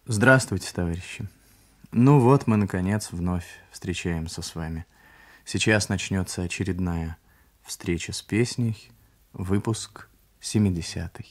Здравствуйте, товарищи. Ну вот мы, наконец, вновь встречаемся с вами. Сейчас начнется очередная встреча с песней, выпуск 70-й.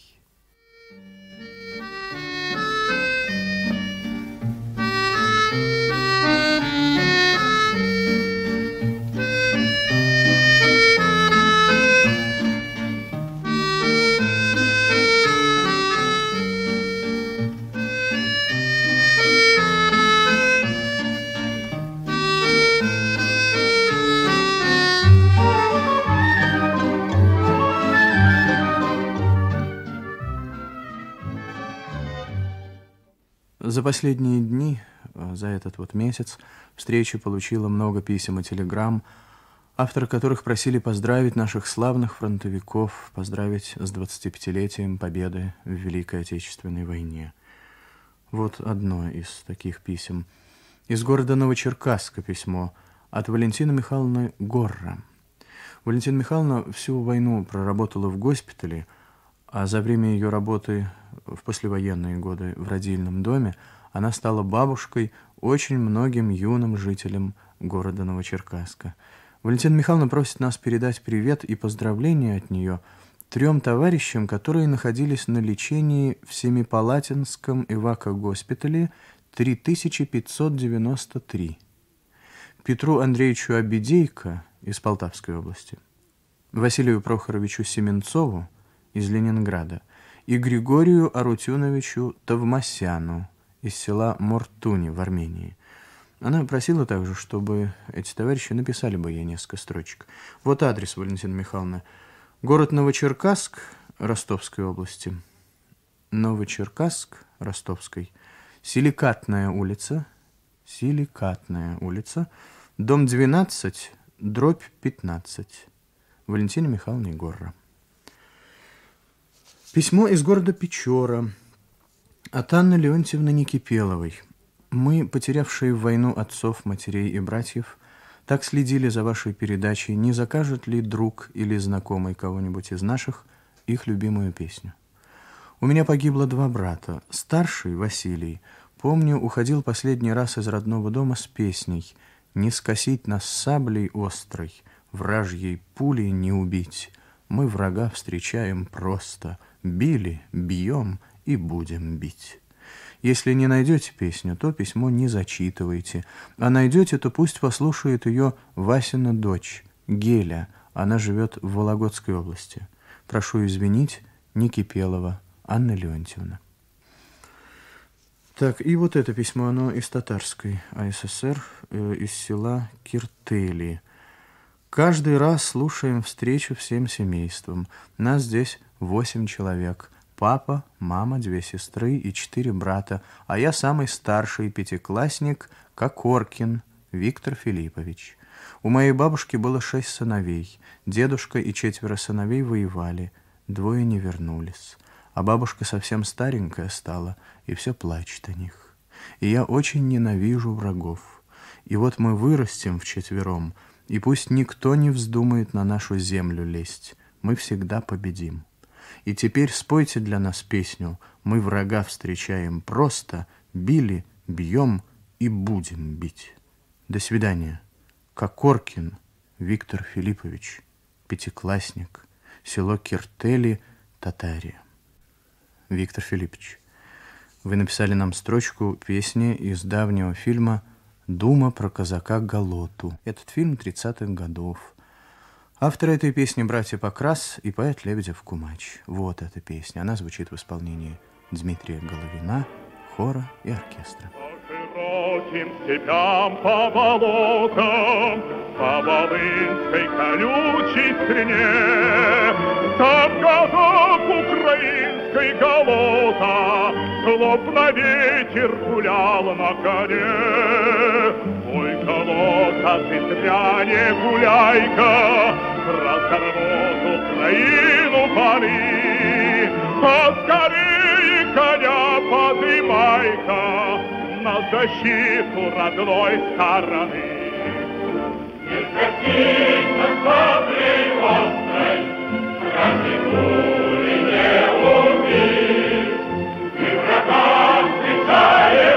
За последние дни, за этот вот месяц, встреча получила много писем и телеграмм, авторы которых просили поздравить наших славных фронтовиков, поздравить с 25-летием победы в Великой Отечественной войне. Вот одно из таких писем. Из города Новочеркасска письмо от Валентины Михайловны Горра. Валентина Михайловна всю войну проработала в госпитале, а за время ее работы в послевоенные годы в родильном доме она стала бабушкой очень многим юным жителям города Новочеркасска. Валентина Михайловна просит нас передать привет и поздравления от нее 3 товарищам, которые находились на лечении в Семипалатинском эвакогоспитале 3593. Петру Андреевичу Обедейко из Полтавской области, Василию Прохоровичу Семенцову из Ленинграда и Григорию Арутюновичу Товмасяну из села Мортуни в Армении. Она просила также, чтобы эти товарищи написали бы ей несколько строчек. Вот адрес, Валентина Михайловна. Город Новочеркасск Ростовской области. Новочеркасск Ростовской. Силикатная улица, дом 12, дробь 15. Валентина Михайловна Горра. Письмо из города Печора от Анны Леонтьевны Никипеловой. Мы, потерявшие в войну отцов, матерей и братьев, так следили за вашей передачей, не закажет ли друг или знакомый кого-нибудь из наших их любимую песню. У меня погибло 2 брата. Старший, Василий, помню, уходил последний раз из родного дома с песней «Не скосить нас саблей острой, вражьей пулей не убить. Мы врага встречаем просто, били, бьем и будем бить». Если не найдете песню, то письмо не зачитывайте, а найдете, то пусть послушает ее Васина дочь, Геля, она живет в Вологодской области. Прошу извинить, Никипелова Анна Леонтьевна. Так, и вот это письмо, оно из Татарской АССР, из села Киртели. Каждый раз слушаем встречу всем семейством. Нас здесь 8 человек. Папа, мама, 2 сестры и 4 брата, а я самый старший 5-классник Кокоркин Виктор Филиппович. У моей бабушки было 6 сыновей. Дедушка и 4 сыновей воевали, 2 не вернулись. А бабушка совсем старенькая стала и все плачет о них. И я очень ненавижу врагов. И вот мы вырастем вчетвером, и пусть никто не вздумает на нашу землю лезть. Мы всегда победим. И теперь спойте для нас песню «Мы врага встречаем просто, били, бьем и будем бить». До свидания. Кокоркин Виктор Филиппович, 5-классник, село Киртели, Татария. Виктор Филиппович, вы написали нам строчку песни из давнего фильма «Дума про казака Галоту». Этот фильм 30-х годов. Авторы этой песни братья Покрас и поэт Лебедев-Кумач. Вот эта песня. Она звучит в исполнении Дмитрия Головина, хора и оркестра. По широким степям, по болотам, по волынской колючей стене, там казак украинской Галота, словно ветер гулял на коне. Ой, Галота, ты зря не гуляй-ка, разорвут Украину поли. Поскорее коня подымай-ка на защиту родной стороны. Не скосить на саблей острой, вражьей пули не убить. Мы врага встречаем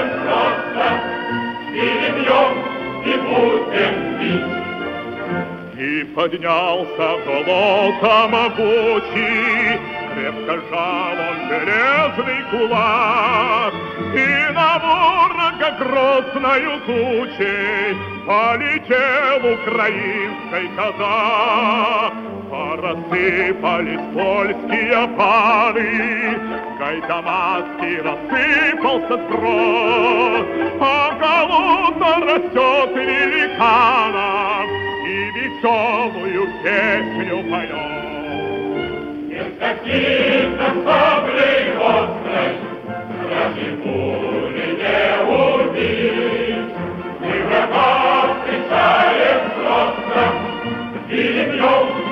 поднялся голосом могучий, крепко жал он железный кулак, и на ворога грозною тучей полетел украинский казак. Рассыпались польские паны, Гайдамацкий рассыпался сброд, а Калута растет великаном и веселую песню поет. Не скатится саблей острой, стражи пули не убить, и врага встречаем просто, и бьем.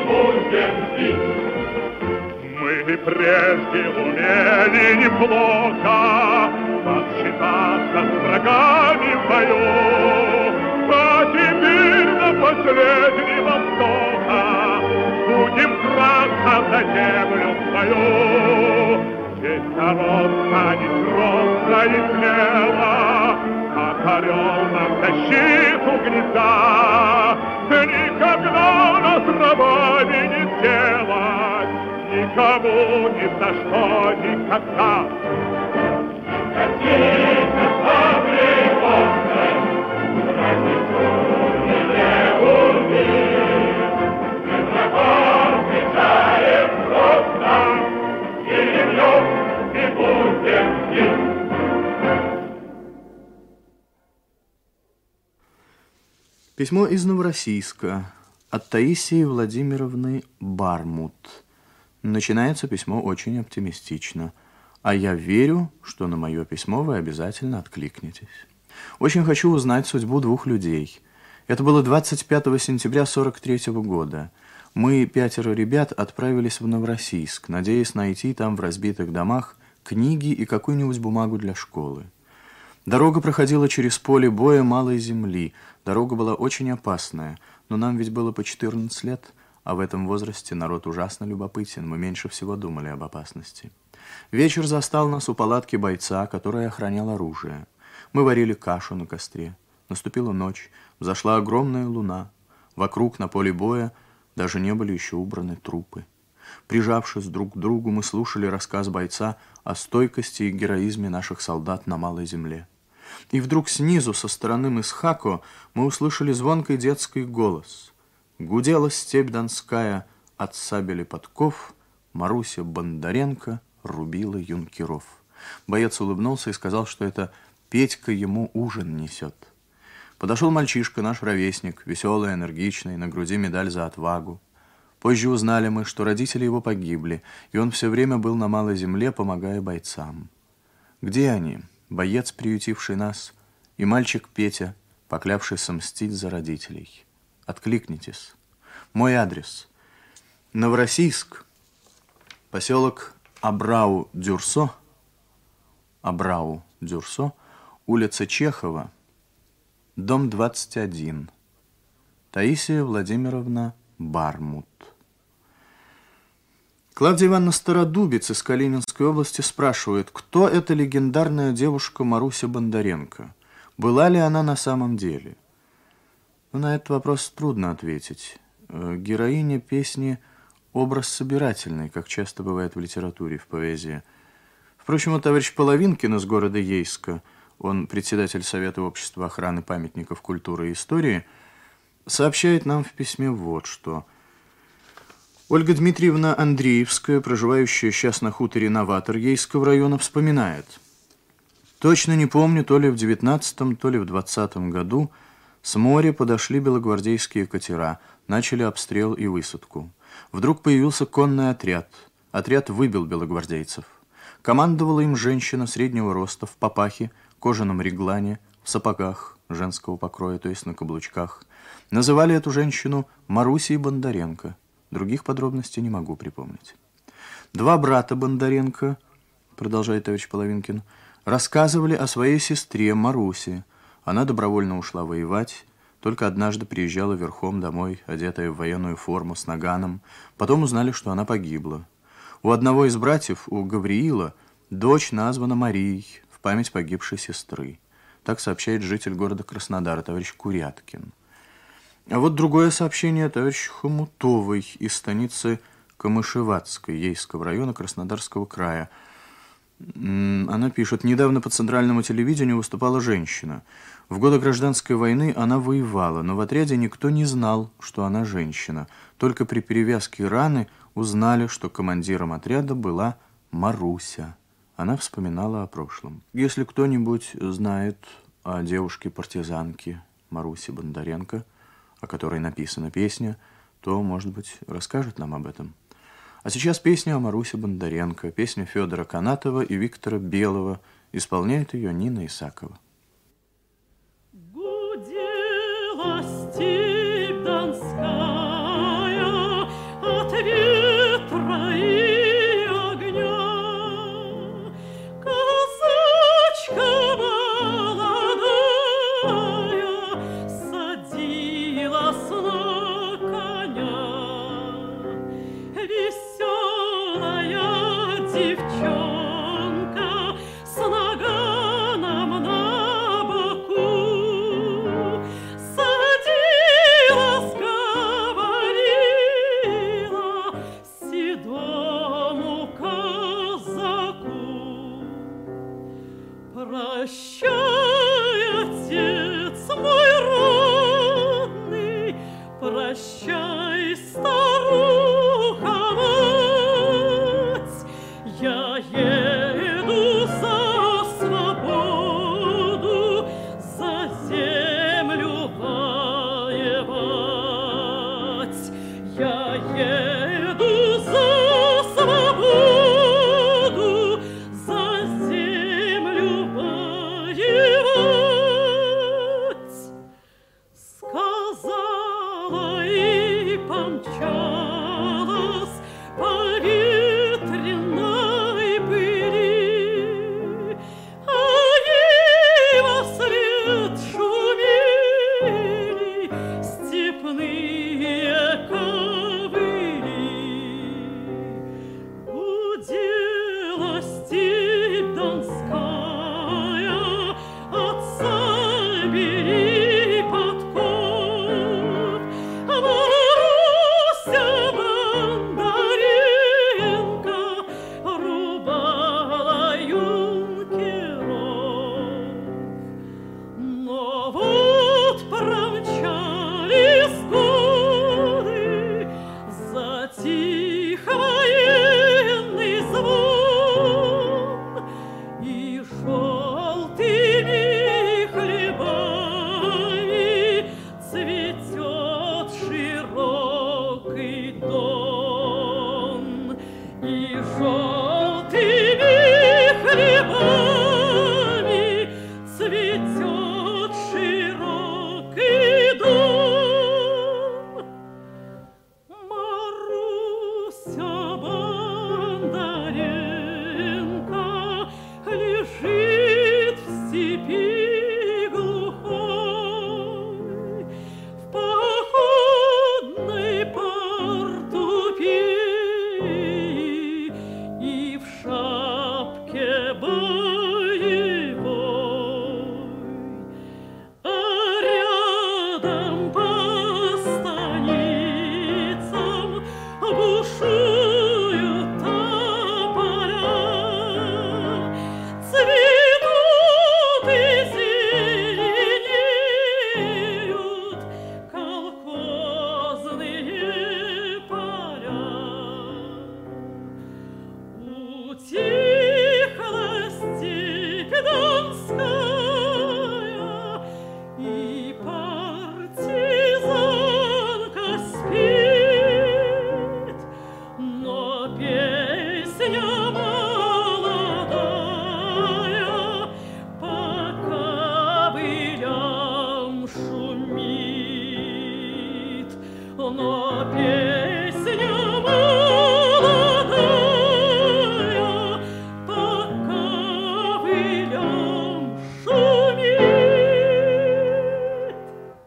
Мы прежде умели неплохо подсчитаться с врагами в бою, а теперь на последнего вздоха будем драться за землю свою. Весь народ станет просто и смело, как орел на защиту гнезда. Никогда нас рабами не сделать, никому ни за что никогда. Скатиться саблей острой, разницу не убить. Мы врага встречаем просто, и бьем, и будем бить. Письмо из Новороссийска от Таисии Владимировны Бармут. Начинается письмо очень оптимистично. А я верю, что на мое письмо вы обязательно откликнетесь. Очень хочу узнать судьбу двух людей. Это было 25 сентября 1943 года. Мы, 5 ребят, отправились в Новороссийск, надеясь найти там в разбитых домах книги и какую-нибудь бумагу для школы. Дорога проходила через поле боя малой земли. Дорога была очень опасная, но нам ведь было по 14 лет, а в этом возрасте народ ужасно любопытен, мы меньше всего думали об опасности. Вечер застал нас у палатки бойца, который охранял оружие. Мы варили кашу на костре. Наступила ночь, взошла огромная луна. Вокруг на поле боя даже не были еще убраны трупы. Прижавшись друг к другу, мы слушали рассказ бойца о стойкости и героизме наших солдат на малой земле. И вдруг снизу, со стороны Мысхако, мы услышали звонкий детский голос. Гудела степь донская от сабели подков, Маруся Бондаренко рубила юнкеров. Боец улыбнулся и сказал, что это Петька ему ужин несет. Подошел мальчишка, наш ровесник, веселый, энергичный, на груди медаль за отвагу. Позже узнали мы, что родители его погибли, и он все время был на малой земле, помогая бойцам. Где они? Боец, приютивший нас, и мальчик Петя, поклявшийся мстить за родителей. Откликнитесь. Мой адрес. Новороссийск, поселок Абрау-Дюрсо, улица Чехова, дом 21. Таисия Владимировна Бармут. Клавдия Ивановна Стародубец из Калининской области спрашивает, кто эта легендарная девушка Маруся Бондаренко? Была ли она на самом деле? На этот вопрос трудно ответить. Героиня песни – образ собирательный, как часто бывает в литературе, в поэзии. Впрочем, товарищ Половинкин из города Ейска, он председатель Совета общества охраны памятников культуры и истории, сообщает нам в письме вот что. Ольга Дмитриевна Андреевская, проживающая сейчас на хуторе Новатор Ейского района, вспоминает. Точно не помню, то ли в 19-м, то ли в 20-м году с моря подошли белогвардейские катера, начали обстрел и высадку. Вдруг появился конный отряд. Отряд выбил белогвардейцев. Командовала им женщина среднего роста, в папахе, кожаном реглане, в сапогах женского покроя, то есть на каблучках. Называли эту женщину Марусей Бондаренко. Других подробностей не могу припомнить. Два брата Бондаренко, продолжает товарищ Половинкин, рассказывали о своей сестре Марусе. Она добровольно ушла воевать, только однажды приезжала верхом домой, одетая в военную форму с наганом. Потом узнали, что она погибла. У одного из братьев, у Гавриила, дочь названа Марией в память погибшей сестры. Так сообщает житель города Краснодара, товарищ Куряткин. А вот другое сообщение товарища Хомутовой из станицы Камышеватской, Ейского района Краснодарского края. Она пишет: недавно по центральному телевидению выступала женщина. В годы гражданской войны она воевала, но в отряде никто не знал, что она женщина. Только при перевязке раны узнали, что командиром отряда была Маруся. Она вспоминала о прошлом. Если кто-нибудь знает о девушке-партизанке Марусе Бондаренко, о которой написана песня, то, может быть, расскажет нам об этом. А сейчас песня о Марусе Бондаренко, песня Федора Канатова и Виктора Белого. Исполняет ее Нина Исакова. Гудела степь донская от ветра и огня. Казачка молодая садилась на коня. Веселая девчонка с наганом на боку садилась, говорила седому казаку: прощай, отец мой родный, прощай, старуха-мать, я еду за свободу, за землю воевать. Я еду за свободу, за землю воевать. Сказала и помчалась по ветреной пыли, а ей вослед шумели степные ковыли. Гудела степь донская от Сибири подков. Маруся Бондаренко рубала юнкеров. Но вот промчались годы, затих военный звон, и желтыми хлебами цветет широкий дон, и желтыми хлебами цветет широкий дон. Маруся Бондаренко лежит в степи глухой, в походной портупее и в шапке боевой. А рядом по станицам бушуют тополя, цветут и зеленеют колхозные поля. Утихла степь донская, и партизанка спит, но песня молодая по ковылям шумит, но песня молодая по ковылям шумит.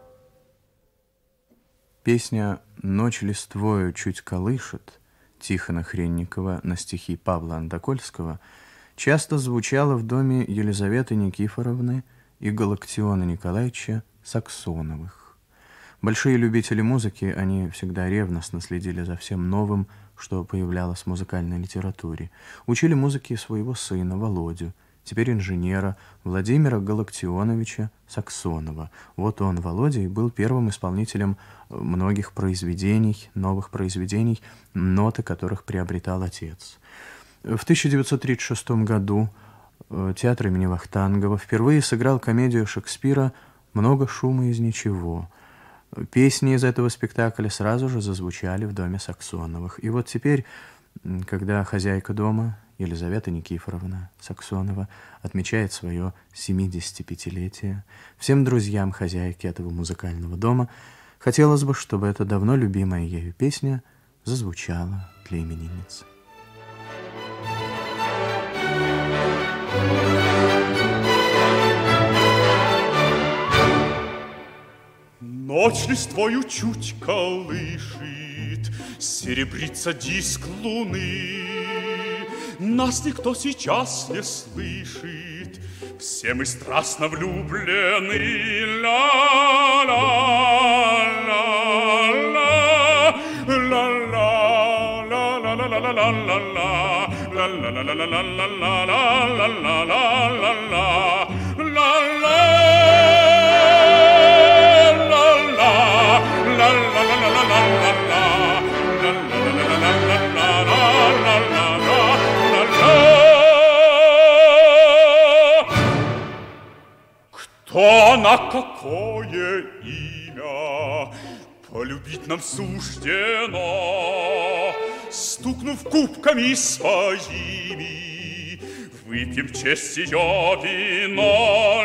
Песня «Ночь листвою чуть колышет» Тихона Хренникова на стихи Павла Андокольского часто звучала в доме Елизаветы Никифоровны и Галактиона Николаевича Саксоновых. Большие любители музыки, они всегда ревностно следили за всем новым, что появлялось в музыкальной литературе. Учили музыке своего сына, Володю, теперь инженера Владимира Галактионовича Саксонова. Вот он, Володя, и был первым исполнителем многих произведений, новых произведений, ноты которых приобретал отец. В 1936 году театр имени Вахтангова впервые сыграл комедию Шекспира «Много шума из ничего». Песни из этого спектакля сразу же зазвучали в доме Саксоновых. И вот теперь, когда хозяйка дома, Елизавета Никифоровна Саксонова, отмечает свое 75-летие, всем друзьям хозяйки этого музыкального дома хотелось бы, чтобы эта давно любимая ею песня зазвучала для именинницы. Ночь листвою чуть колышет, серебрится диск луны. Нас никто сейчас не слышит, все мы страстно влюблены. Ла-ла-ла-ла, ла-ла-ла-ла-ла-ла-ла-ла-ла-ла, ла-ла-ла-ла-ла-ла-ла-ла-ла-ла. Кто на какое имя полюбить нам суждено, стукнув кубками своими, выпьем честь ее вино.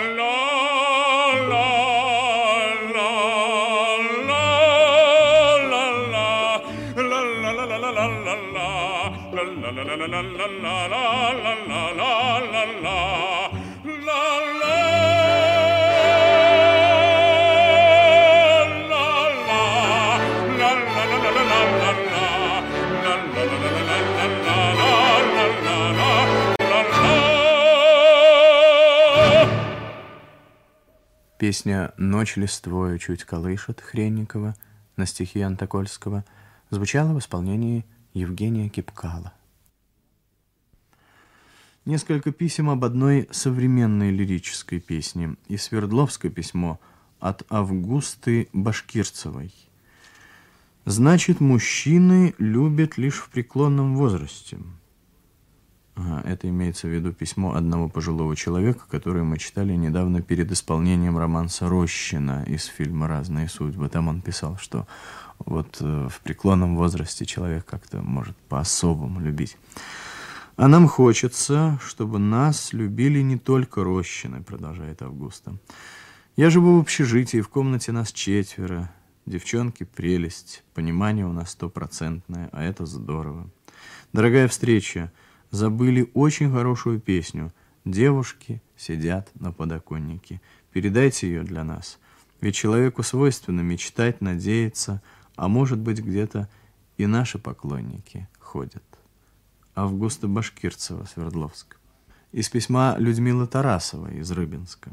Песня «Ночь листвою чуть колышет» Хренникова на стихи Антокольского звучала в исполнении Евгения Кипкала. Несколько писем об одной современной лирической песне и Свердловское письмо от Августы Башкирцевой. Значит, мужчины любят лишь в преклонном возрасте. Это имеется в виду письмо одного пожилого человека, которое мы читали недавно перед исполнением романса Рощина из фильма «Разные судьбы». Там он писал, что вот в преклонном возрасте человек как-то может по-особому любить. А нам хочется, чтобы нас любили не только Рощины, продолжает Августа. Я живу в общежитии, в комнате нас 4. Девчонки прелесть, понимание у нас 100%, а это здорово. Дорогая встреча, забыли очень хорошую песню. Девушки сидят на подоконнике. Передайте ее для нас. Ведь человеку свойственно мечтать, надеяться, а может быть где-то и наши поклонники ходят. Августа Башкирцева, Свердловск. Из письма Людмилы Тарасовой из Рыбинска.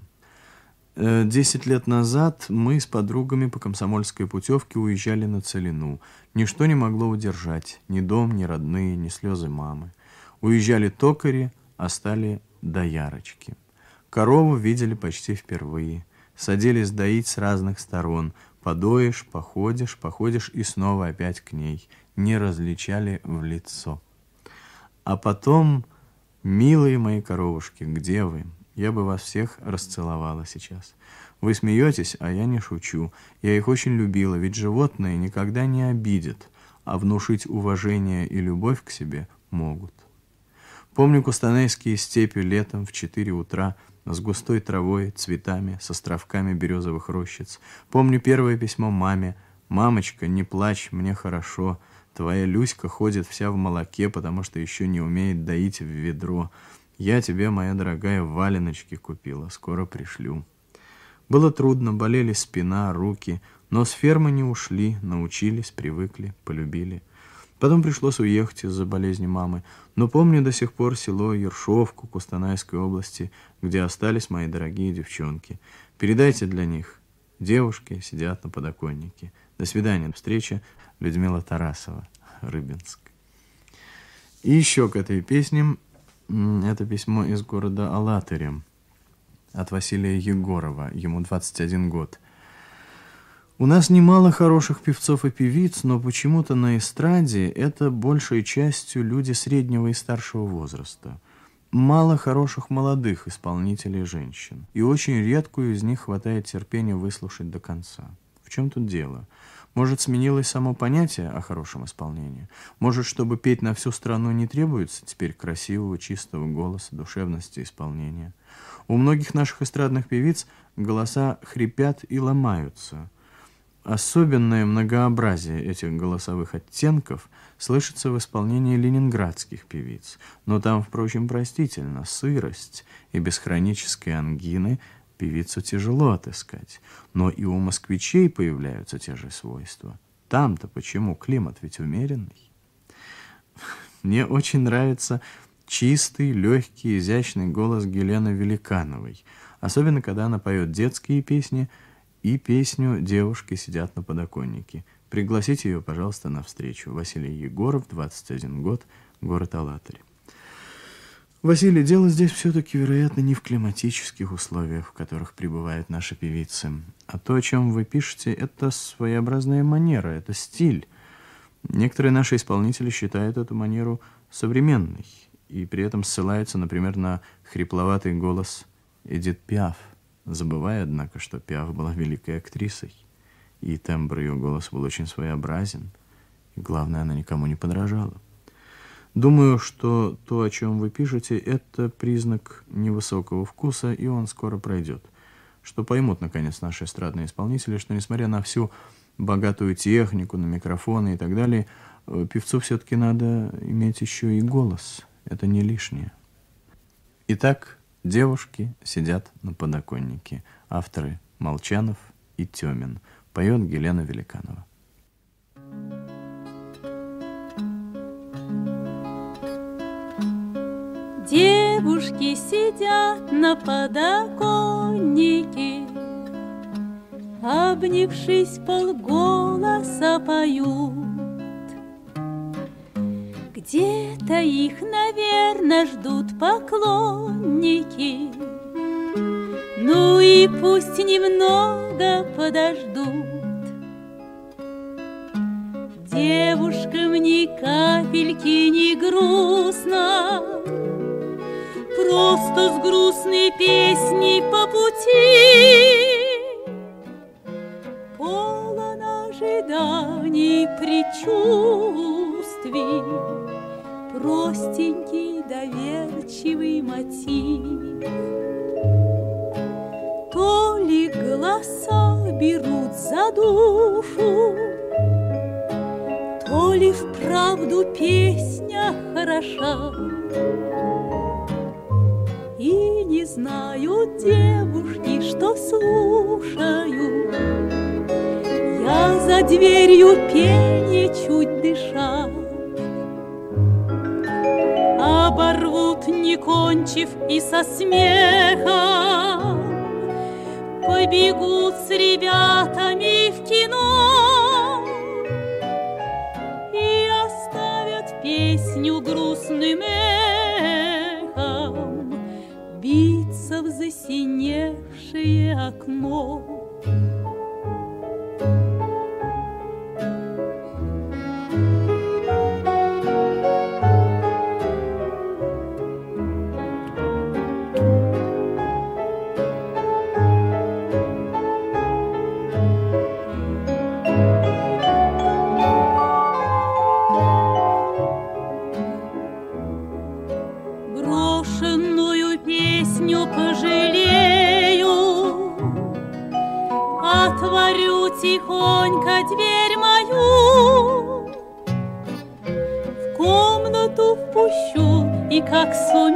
10 лет назад мы с подругами по комсомольской путевке уезжали на Целину. Ничто не могло удержать, ни дом, ни родные, ни слезы мамы. Уезжали токари, а стали доярочки. Корову видели почти впервые. Садились доить с разных сторон. Подоишь, походишь и снова опять к ней. Не различали в лицо. А потом, милые мои коровушки, где вы? Я бы вас всех расцеловала сейчас. Вы смеетесь, а я не шучу. Я их очень любила, ведь животные никогда не обидят, а внушить уважение и любовь к себе могут. Помню кустанайские степи летом в 4 утра с густой травой, цветами, с островками березовых рощиц. Помню первое письмо маме. «Мамочка, не плачь, мне хорошо. Твоя Люська ходит вся в молоке, потому что еще не умеет доить в ведро. Я тебе, моя дорогая, валеночки купила, скоро пришлю». Было трудно, болели спина, руки, но с фермы не ушли, научились, привыкли, полюбили. Потом пришлось уехать из-за болезни мамы, но помню до сих пор село Ершовку Кустанайской области, где остались мои дорогие девчонки. Передайте для них Девушки сидят на подоконнике. До свидания. Встреча. Людмила Тарасова, Рыбинск. И еще к этой песне. Это письмо из города Алатыря от Василия Егорова. Ему 21 год. У нас немало хороших певцов и певиц, но почему-то на эстраде это большей частью люди среднего и старшего возраста. Мало хороших молодых исполнителей женщин. И очень редкую из них хватает терпения выслушать до конца. В чем тут дело? Может, сменилось само понятие о хорошем исполнении? Может, чтобы петь на всю страну, не требуется теперь красивого, чистого голоса, душевности исполнения? У многих наших эстрадных певиц голоса хрипят и ломаются. Особенное многообразие этих голосовых оттенков слышится в исполнении ленинградских певиц. Но там, впрочем, простительно, сырость и без хронической ангины певицу тяжело отыскать. Но и у москвичей появляются те же свойства. Там-то почему? Климат ведь умеренный. Мне очень нравится чистый, легкий, изящный голос Гелены Великановой. Особенно, когда она поет детские песни и песню «Девушки сидят на подоконнике». Пригласите ее, пожалуйста, на встречу. Василий Егоров, 21 год, город Алатырь. Василий, дело здесь все-таки, вероятно, не в климатических условиях, в которых пребывают наши певицы. А то, о чем вы пишете, это своеобразная манера, это стиль. Некоторые наши исполнители считают эту манеру современной и при этом ссылаются, например, на хрипловатый голос Эдит Пиаф, забывая, однако, что Пиаф была великой актрисой, и тембр ее голоса был очень своеобразен, и, главное, она никому не подражала. Думаю, что то, о чем вы пишете, это признак невысокого вкуса, и он скоро пройдет. Что поймут, наконец, наши эстрадные исполнители, что, несмотря на всю богатую технику, на микрофоны и так далее, певцу все-таки надо иметь еще и голос. Это не лишнее. Итак, «Девушки сидят на подоконнике». Авторы Молчанов и Тёмин. Поет Гелена Великанова. Девушки сидят на подоконнике, обнявшись полголоса поют. Где-то их, наверно, ждут поклонники, ну и пусть немного подождут. Девушкам ни капельки не грустно, просто с грустной песней по пути, полон ожиданий, предчувствий, простенький доверчивый мотив. То ли голоса берут за душу, то ли вправду песня хороша. И не знают девушки, что слушаю я за дверью пение, чуть дыша. Оборвут, не кончив, и со смехом побегут с ребятами в кино и оставят песню грустным эхом биться в засиневшее окно. Брошенную песню пожалею, отворю тихонько дверь мою, в комнату впущу и как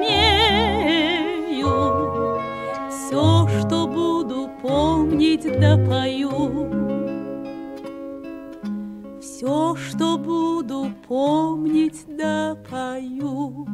сумею все, что буду помнить, допою. Все, что буду помнить, допою.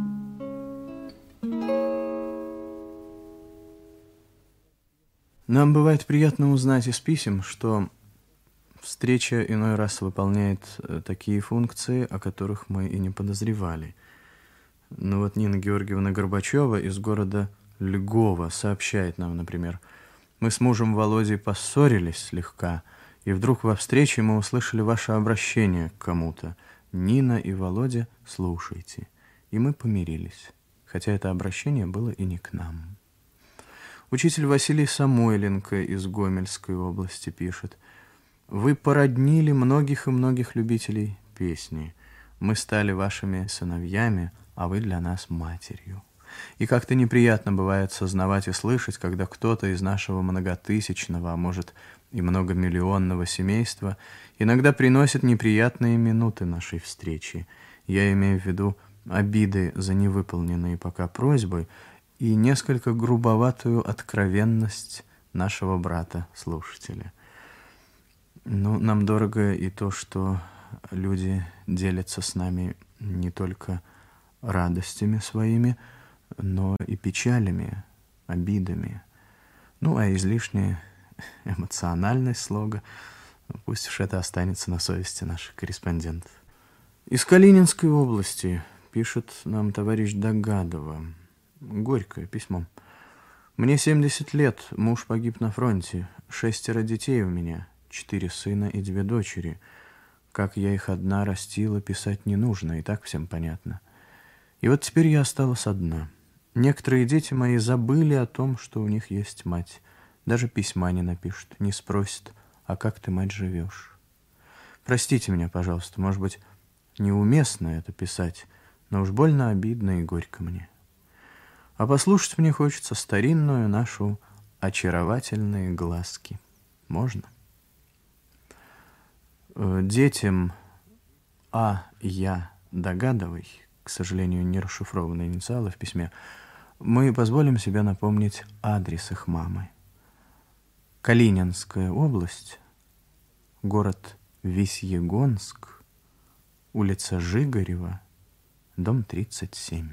Нам бывает приятно узнать из писем, что встреча иной раз выполняет такие функции, о которых мы и не подозревали. Но вот Нина Георгиевна Горбачева из города Льгова сообщает нам, например: «Мы с мужем Володей поссорились слегка, и вдруг во встрече мы услышали ваше обращение к кому-то. Нина и Володя, слушайте». И мы помирились, хотя это обращение было и не к нам. Учитель Василий Самойленко из Гомельской области пишет: «Вы породнили многих и многих любителей песни. Мы стали вашими сыновьями, а вы для нас матерью. И как-то неприятно бывает сознавать и слышать, когда кто-то из нашего многотысячного, а может и многомиллионного семейства иногда приносит неприятные минуты нашей встречи. Я имею в виду обиды за невыполненные пока просьбы и несколько грубоватую откровенность нашего брата-слушателя. Ну, нам дорого и то, что люди делятся с нами не только радостями своими, но и печалями, обидами. Ну, а излишняя эмоциональность слога, пусть уж это останется на совести наших корреспондентов. Из Калининской области пишет нам товарищ Догадова. Горькое письмо. «Мне 70 лет, муж погиб на фронте, 6 детей у меня, 4 сына и 2 дочери. Как я их одна растила, писать не нужно, и так всем понятно. И вот теперь я осталась одна. Некоторые дети мои забыли о том, что у них есть мать. Даже письма не напишут, не спросят: а как ты, мать, живешь? Простите меня, пожалуйста, может быть, неуместно это писать, но уж больно обидно и горько мне. А послушать мне хочется старинную нашу «Очаровательные глазки». Можно?» Детям Я Догадовой, к сожалению, не расшифрованы инициалы в письме, мы позволим себе напомнить адрес их мамы. Калининская область, город Весьегонск, улица Жигарева, дом 37.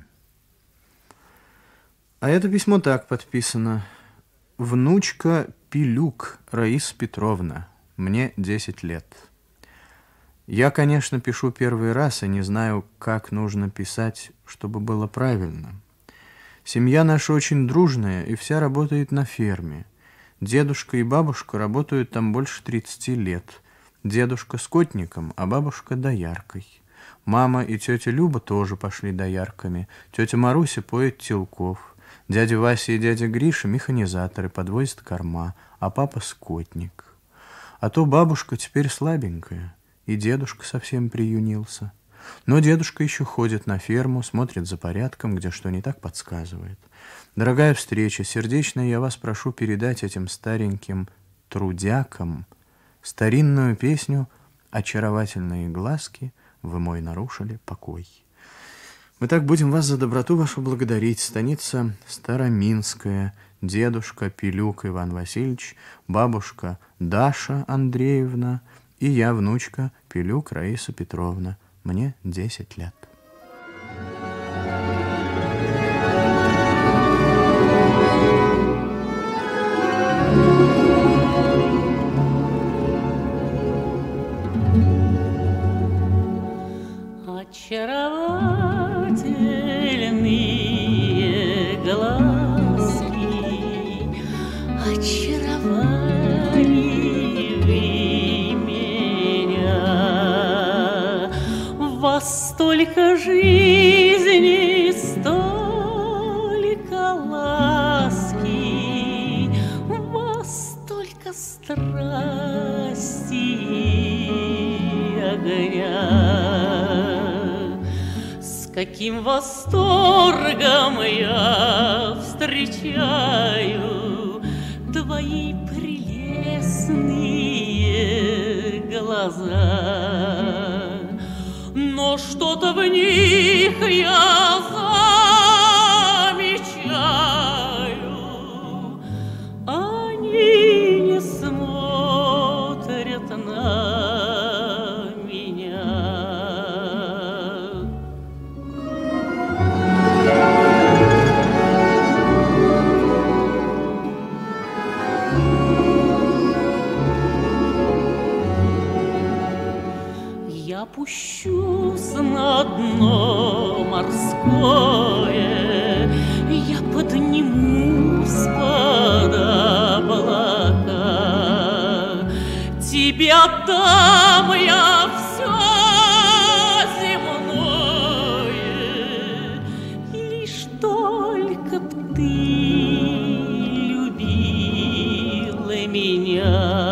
А это письмо так подписано: «Внучка Пилюк Раиса Петровна, мне 10 лет. Я, конечно, пишу первый раз и не знаю, как нужно писать, чтобы было правильно. Семья наша очень дружная и вся работает на ферме. Дедушка и бабушка работают там больше 30 лет. Дедушка скотником, а бабушка дояркой. Мама и тетя Люба тоже пошли доярками. Тетя Маруся поет телков. Дядя Вася и дядя Гриша механизаторы, подвозят корма, а папа скотник. А то бабушка теперь слабенькая, и дедушка совсем приюнился. Но дедушка еще ходит на ферму, смотрит за порядком, где что не так подсказывает. Дорогая встреча, сердечно я вас прошу передать этим стареньким трудякам старинную песню «Очаровательные глазки, вы мой нарушили покой». Мы так будем вас за доброту вашу благодарить. Станица Староминская, дедушка Пилюк Иван Васильевич, бабушка Даша Андреевна и я, внучка Пилюк Раиса Петровна. Мне 10 лет. Очаровательные глазки, очаровали вы меня. Во столько жизни, столько ласки, во столько страсти и огня. Каким восторгом я встречаю твои прелестные глаза, но что-то в них я замечаю, они не смотрят на меня. опущусь на дно морское, я поднимусь под облака, тебе отдам я все земное, лишь только б ты любила меня.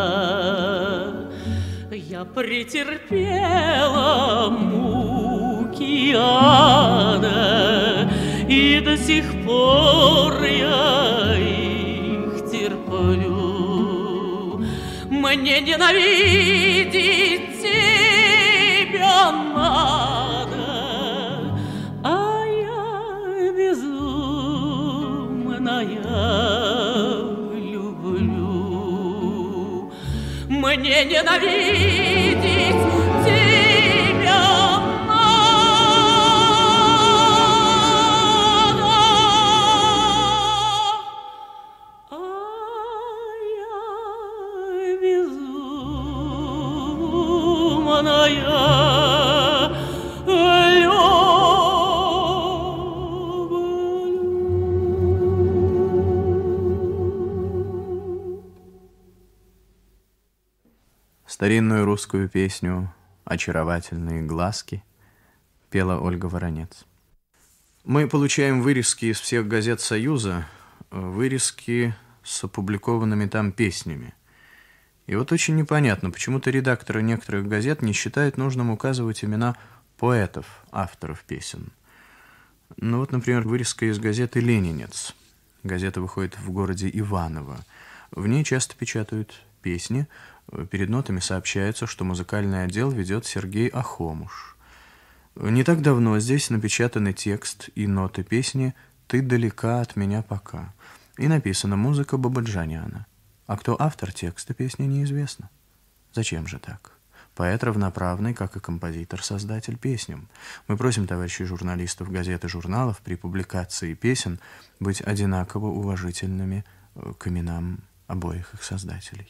Я претерпела муки ада, и до сих пор я их терплю. Мне ненавидеть тебя надо, а я безумная люблю. Мне ненавидеть тебя надо, а я безумная люблю. Старинную русскую песню «Очаровательные глазки» пела Ольга Воронец. Мы получаем вырезки из всех газет Союза, вырезки с опубликованными там песнями. И вот очень непонятно, почему-то редакторы некоторых газет не считают нужным указывать имена поэтов, авторов песен. Ну вот, например, вырезка из газеты «Ленинец». Газета выходит в городе Иваново. В ней часто печатают песни. Перед нотами сообщается, что музыкальный отдел ведет Сергей Ахомуш. Не так давно здесь напечатаны текст и ноты песни «Ты далека от меня пока». И написана музыка Бабаджаняна. А кто автор текста песни, неизвестно. Зачем же так? Поэт равноправный, как и композитор-создатель песням. Мы просим товарищей журналистов газет и журналов при публикации песен быть одинаково уважительными к именам обоих их создателей.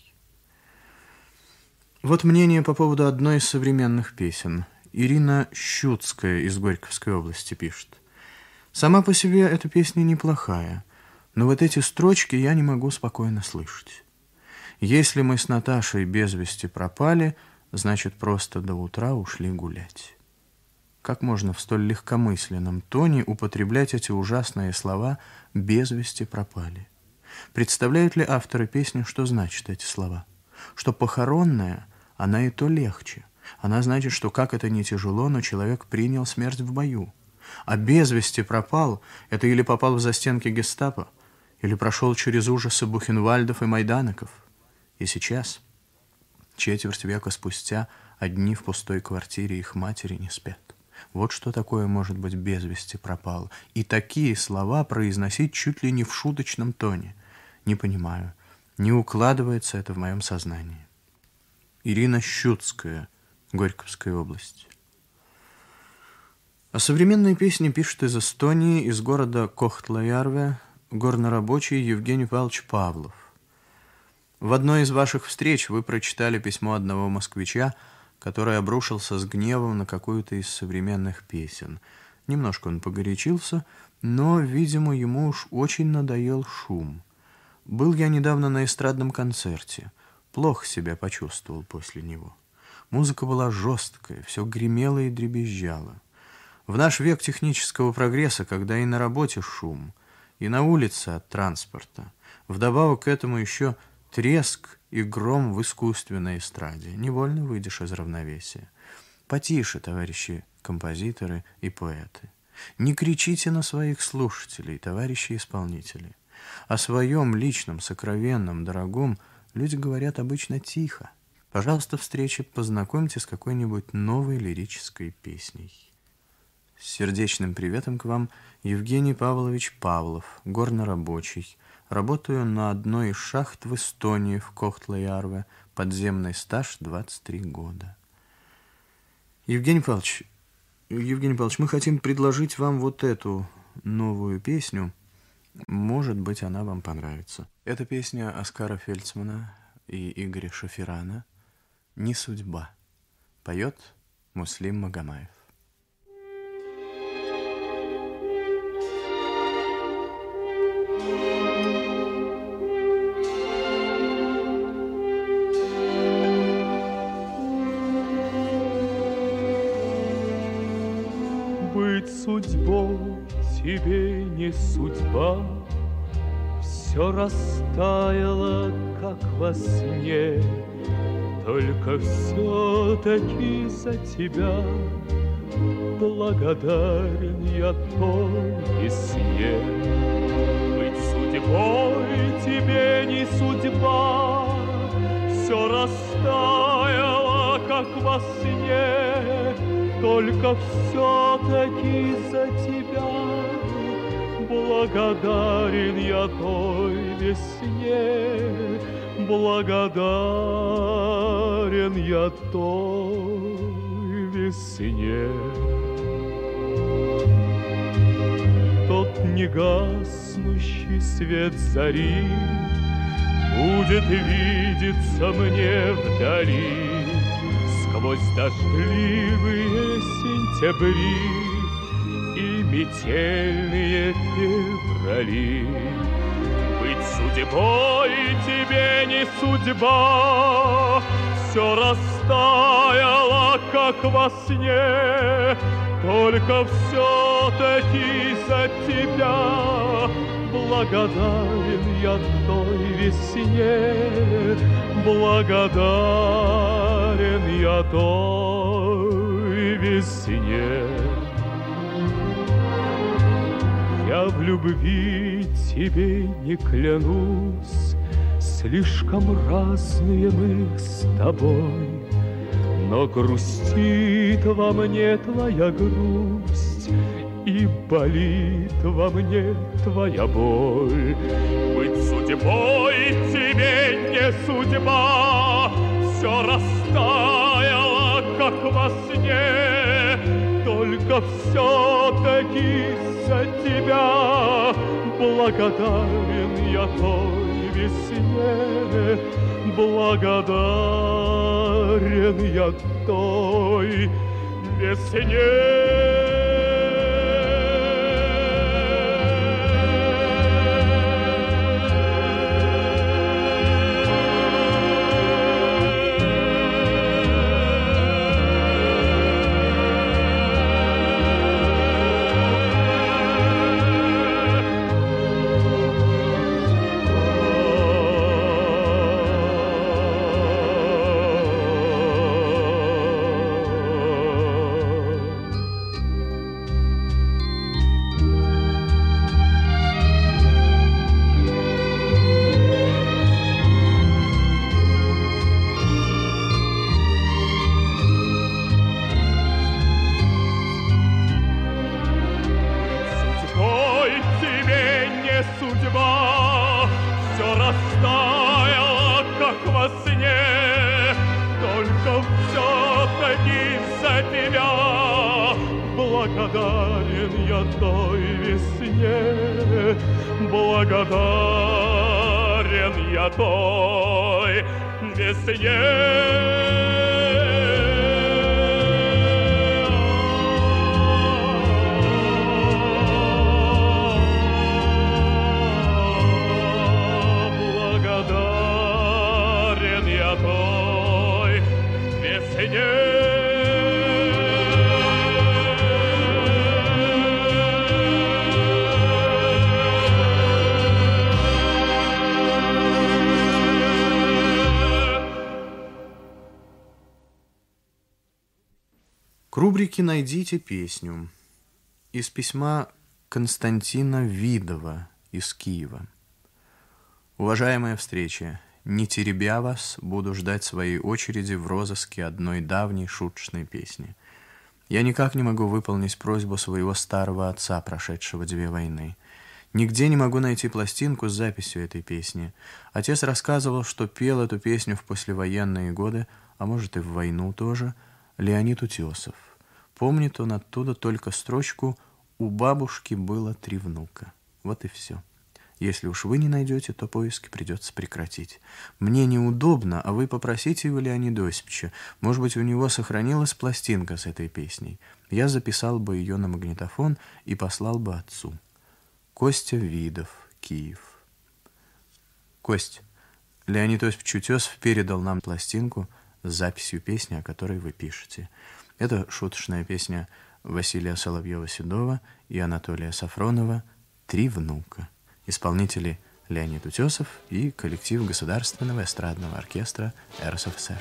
Вот мнение по поводу одной из современных песен. Ирина Щуцкая из Горьковской области пишет. Сама по себе эта песня неплохая, но вот эти строчки я не могу спокойно слышать. Если мы с Наташей без вести пропали, значит, просто до утра ушли гулять. Как можно в столь легкомысленном тоне употреблять эти ужасные слова «без вести пропали»? Представляют ли авторы песни, что значат эти слова? Что похоронная, она и то легче. Она значит, что как это не тяжело, но человек принял смерть в бою. А без вести пропал — это или попал в застенки гестапо, или прошел через ужасы Бухенвальдов и Майданеков. И сейчас, четверть века спустя, одни в пустой квартире их матери не спят. Вот что такое может быть без вести пропал. И такие слова произносить чуть ли не в шуточном тоне. Не понимаю, не укладывается это в моем сознании. Ирина Щуцкая, Горьковская область. О современной песне пишет из Эстонии, из города Кохтла-Ярве, горнорабочий Евгений Павлович Павлов. В одной из ваших встреч вы прочитали письмо одного москвича, который обрушился с гневом на какую-то из современных песен. Немножко он погорячился, но, видимо, ему уж очень надоел шум. Был я недавно на эстрадном концерте. Плохо себя почувствовал после него. Музыка была жесткая, все гремело и дребезжало. В наш век технического прогресса, когда и на работе шум, и на улице от транспорта, вдобавок к этому еще треск и гром в искусственной эстраде, невольно выйдешь из равновесия. Потише, товарищи композиторы и поэты. Не кричите на своих слушателей, товарищи исполнители. О своем личном, сокровенном, дорогом люди говорят обычно тихо. Пожалуйста, встречи, познакомьте с какой-нибудь новой лирической песней. С сердечным приветом к вам, Евгений Павлович Павлов, горнорабочий. Работаю на одной из шахт в Эстонии, в Кохтла-Ярве. Подземный стаж 23 года. Евгений Павлович, мы хотим предложить вам вот эту новую песню. Может быть, она вам понравится. Это песня Оскара Фельдсмана и Игоря Шаферана «Не судьба». Поет Муслим Магомаев. Быть судьбой тебе не судьба, все растаяло, как во сне. Только все-таки за тебя благодарен я той весне. Быть судьбой тебе не судьба, все растаяло, как во сне. Только все-таки за тебя благодарен я той весне. Благодарен я той весне. Тот негаснущий свет зари будет видеться мне вдали сквозь дождливые сентябри и метельные феврали. Быть судьбой тебе не судьба, все растаяло, как во сне. Только все-таки за тебя благодарен я той весне. Благодарен я той весне. Я в любви тебе не клянусь, слишком разные мы с тобой, но грустит во мне твоя грусть и болит во мне твоя боль. Быть судьбой тебе не судьба, все растаяло, как во сне. Только все-таки за тебя благодарен я той весне. Благодарен я той весне. Судьба, все растаяло, как во сне. Только все-таки за тебя благодарен я той весне. Благодарен я той весне. К рубрике «Найдите песню» из письма Константина Видова из Киева. Уважаемая встреча, не теребя вас, буду ждать своей очереди в розыске одной давней шуточной песни. Я никак не могу выполнить просьбу своего старого отца, прошедшего 2 войны. Нигде не могу найти пластинку с записью этой песни. Отец рассказывал, что пел эту песню в послевоенные годы, а может и в войну тоже, Леонид Утесов. Помнит он оттуда только строчку «У бабушки было 3 внука». Вот и все. Если уж вы не найдете, то поиски придется прекратить. Мне неудобно, а вы попросите его Леонида Осиповича. Может быть, у него сохранилась пластинка с этой песней. Я записал бы ее на магнитофон и послал бы отцу. Костя Видов, Киев. Кость, Леонид Осипович Утесов передал нам пластинку с записью песни, о которой вы пишете. Это шуточная песня Василия Соловьева-Седова и Анатолия Сафронова «Три внука». Исполнители Леонид Утесов и коллектив Государственного эстрадного оркестра РСФСР.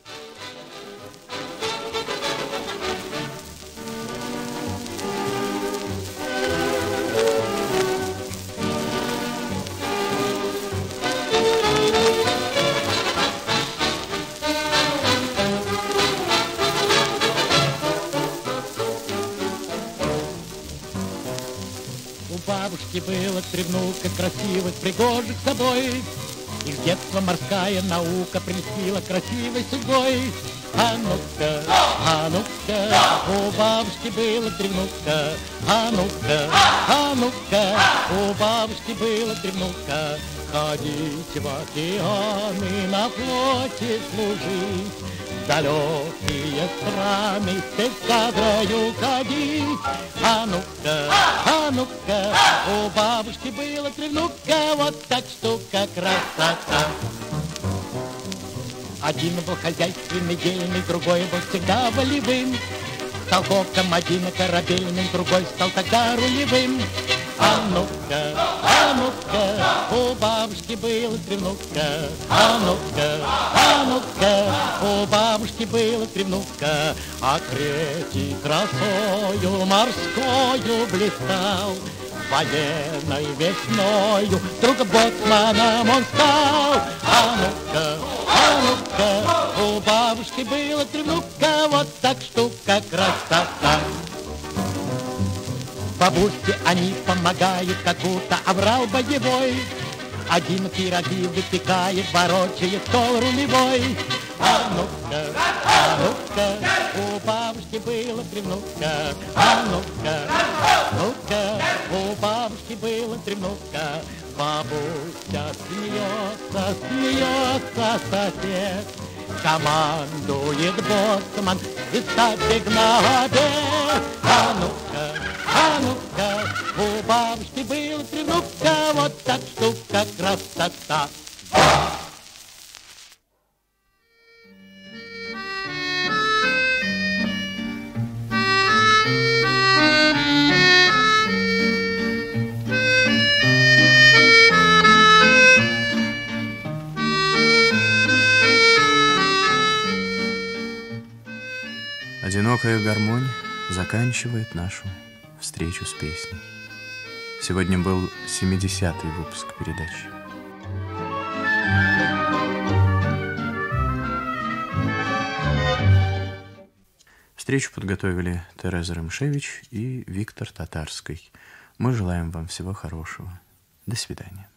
Бабушки было три внука красивых, пригожих собой. Их с детства морская наука прельстила красивой судьбой. А ну-ка, у бабушки было три внука. А ну-ка, у бабушки было три внука. Ходить в океаны, на флоте служить, в далекие страны с эскадрою ходить. А ну-ка, у бабушки было три внука, вот так штука красота. Один был хозяйственный, дельный, другой был всегда волевым. Стал коком один корабельным, другой стал тогда рулевым. А ну-ка, у бабушки было три внука. А ну-ка, у бабушки было три внука. А третий красою морскою блистал. Военной весною вдруг боцманом он стал. А ну-ка, у бабушки было три внука, вот так штука красота. Бабушке они помогают, как будто оврал боевой. Один пироги выпекает, ворочает стол рулевой. А ну-ка, у бабушки было три внука. А ну-ка, у бабушки было три внука. Бабуся смеется сосед. Командует боцман и ставит на обед. А ну-ка, у бабушки было три внука, вот так штука красота. Одинокая гармонь заканчивает нашу встречу с песней. Сегодня был 70-й выпуск передачи. Встречу подготовили Тереза Рымшевич и Виктор Татарский. Мы желаем вам всего хорошего. До свидания.